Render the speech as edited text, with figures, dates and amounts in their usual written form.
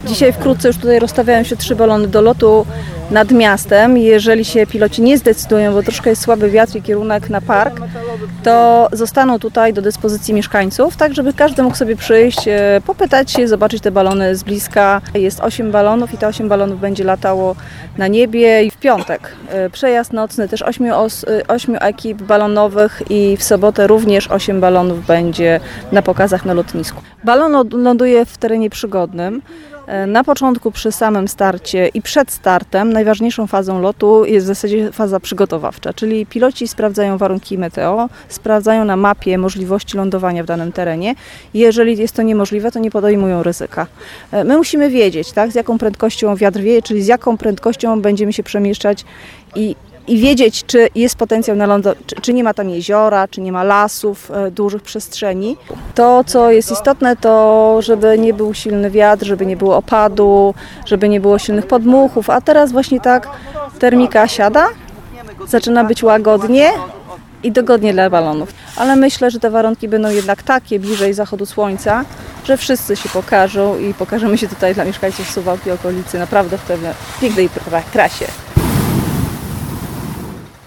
Dzisiaj wkrótce już tutaj rozstawiają się 3 balony do lotu nad miastem. Jeżeli się piloci nie zdecydują, bo troszkę jest słaby wiatr i kierunek na park, to zostaną tutaj do dyspozycji mieszkańców, tak żeby każdy mógł sobie przyjść, popytać się, zobaczyć te balony z bliska. Jest 8 balonów i te 8 balonów będzie latało na niebie. I w piątek przejazd nocny też 8 ekip balonowych i w sobotę również 8 balonów będzie na pokazach na lotnisku. Balon ląduje w terenie przygodnym. Na początku przy samym starcie i przed startem najważniejszą fazą lotu jest w zasadzie faza przygotowawcza, czyli piloci sprawdzają warunki meteo, sprawdzają na mapie możliwości lądowania w danym terenie. Jeżeli jest to niemożliwe, to nie podejmują ryzyka. My musimy wiedzieć, tak, z jaką prędkością wiatr wieje, czyli z jaką prędkością będziemy się przemieszczać i wiedzieć, czy jest potencjał na lądowanie, czy nie ma tam jeziora, czy nie ma lasów, dużych przestrzeni. To, co jest istotne, to żeby nie był silny wiatr, żeby nie było opadu, żeby nie było silnych podmuchów, a teraz właśnie tak termika siada, zaczyna być łagodnie i dogodnie dla balonów. Ale myślę, że te warunki będą jednak takie bliżej zachodu słońca, że wszyscy się pokażą i pokażemy się tutaj dla mieszkańców Suwałki i okolicy naprawdę w pięknej krasie.